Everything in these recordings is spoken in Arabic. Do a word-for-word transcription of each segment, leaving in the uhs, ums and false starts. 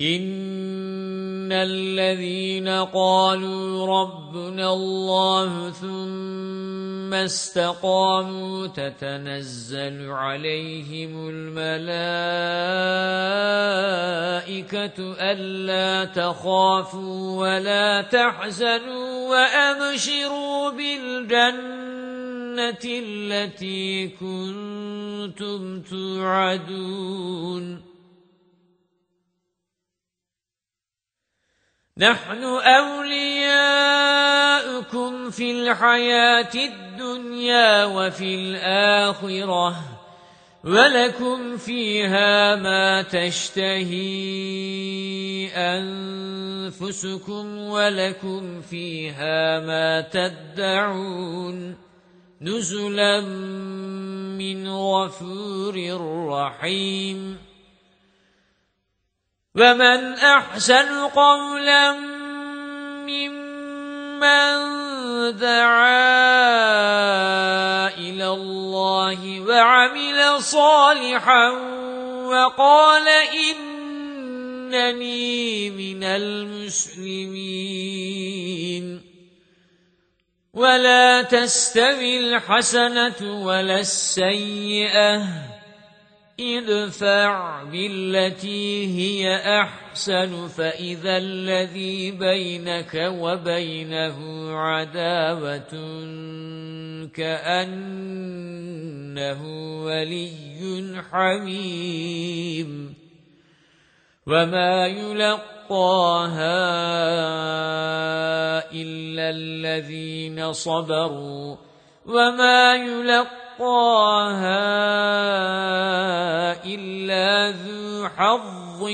إِنَّ الَّذِينَ قَالُوا رَبُّنَا اللَّهُ ثُمَّ اسْتَقَامُوا تَتَنَزَّلُ عَلَيْهِمُ الْمَلَائِكَةُ أَلَّا تَخَافُوا وَلَا تَحْزَنُوا وَأَبْشِرُوا بِالْجَنَّةِ الَّتِي كُنتُمْ تُوعَدُونَ نَحْنُ أَوْلِيَاؤُكُمْ فِي الْحَيَاةِ الدُّنْيَا وَفِي الْآخِرَةِ وَلَكُمْ فِيهَا مَا تَشْتَهِي أَنفُسُكُمْ وَلَكُمْ فِيهَا مَا تَدَّعُونَ نُزُلًا مِّنْ غَفُورٍ رَّحِيمٍ وَمَنْ أَحْسَنُ قَوْلًا مِّمَّنْ دَعَا إِلَى اللَّهِ وَعَمِلَ صَالِحًا وَقَالَ إِنَّنِي مِنَ الْمُسْلِمِينَ وَلَا تَسْتَوِي الْحَسَنَةُ وَلَا السَّيِّئَةُ ادْفَعْ بِالَّتِي هِيَ أَحْسَنُ فَإِذَا الَّذِي بَيْنَكَ وَبَيْنَهُ عَدَاوَةٌ كَأَنَّهُ وَلِيٌّ حَمِيمٌ وَمَا يُلَقَّاهَا إِلَّا الَّذِينَ صَبَرُوا وَمَا يُلَقَّاهَا إِلَّا ذُو حَظٍّ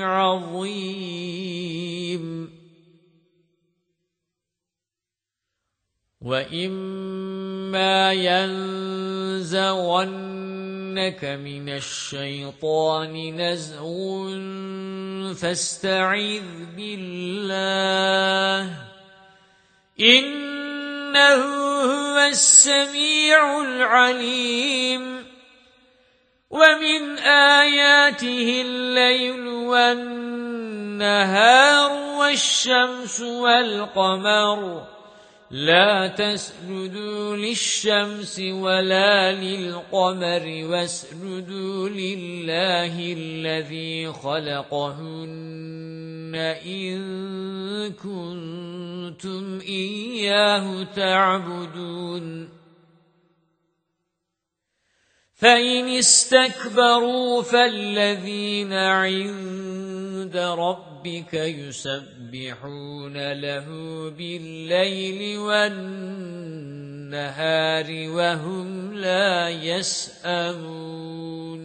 عَظِيمٍ وَإِمَّا يَنزَغَنَّكَ مِنَ الشَّيْطَانِ نَزْغٌ فَاسْتَعِذْ بِاللَّهِ إِنَّهُ هُوَ السَّمِيعُ الْعَلِيمُ وَمِنْ آيَاتِهِ اللَّيْلُ وَالنَّهَارُ وَالشَّمْسُ وَالْقَمَرُ لَا تَسْجُدُوا لِلشَّمْسِ وَلَا لِلْقَمَرِ وَاسْجُدُوا لِلَّهِ الَّذِي خَلَقَهُنَّ إِن كُنتُمْ إِيَّاهُ تَعْبُدُونَ فَإِنِ اسْتَكْبَرُوا فَالَّذِينَ عِندَ رَبِّكَ يُسَبِّحُونَ لَهُ بِاللَّيْلِ وَالنَّهَارِ وَهُمْ لَا يَسْأَمُونَ